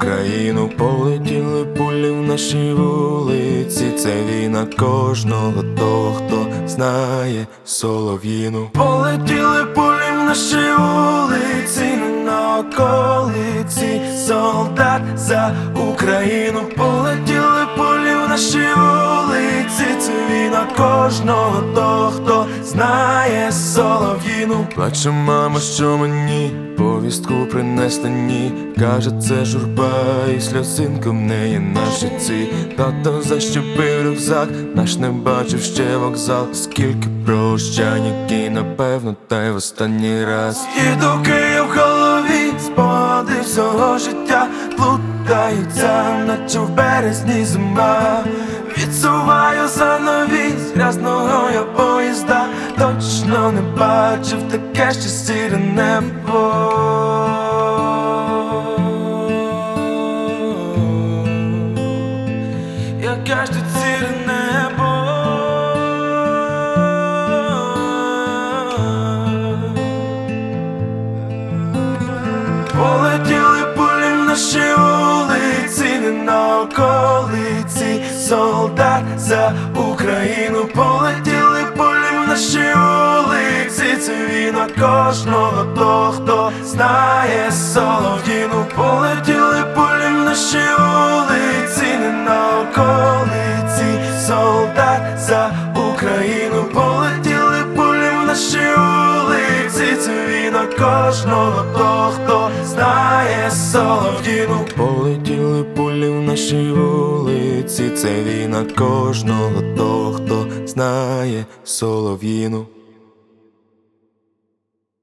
Україну. Полетіли пулі в наші вулиці, це війна кожного того, хто знає солов'їну. Полетіли пулі в наші вулиці, не на околиці, солдат за Україну. Полетіли пулі в наші вулиці, це війна кожного того, хто знає солов'їну. Плаче мама, що мені повістку принесла, ні. Каже, це журба і сльозинка в неї на щоці. Тато защепив рюкзак, наш не бачив ще вокзал. Скільки прощань, які напевно та й в останній раз. Їду Київ в голові, спогади всього життя плутаються, наче в березні зима. Відсуваю занавіс грязного я поїзда, точно не бачив таке ще сіре небо. Яке ж тут сіре небо. Полетіли пулі в наші вулиці, не на околиці, солдат за Україну. Полетіли пулі в наші вулиці, це війна кожного того, хто знає солов'їну. Полетіли пулі в наші вулиці, не на околиці, солдат за Україну. Полетіли пулі в наші вулиці, це війна кожного того, хто знає солов'їну. Полетіли пулі в наші вулиці, це війна кожного того, хто знає солов'їну.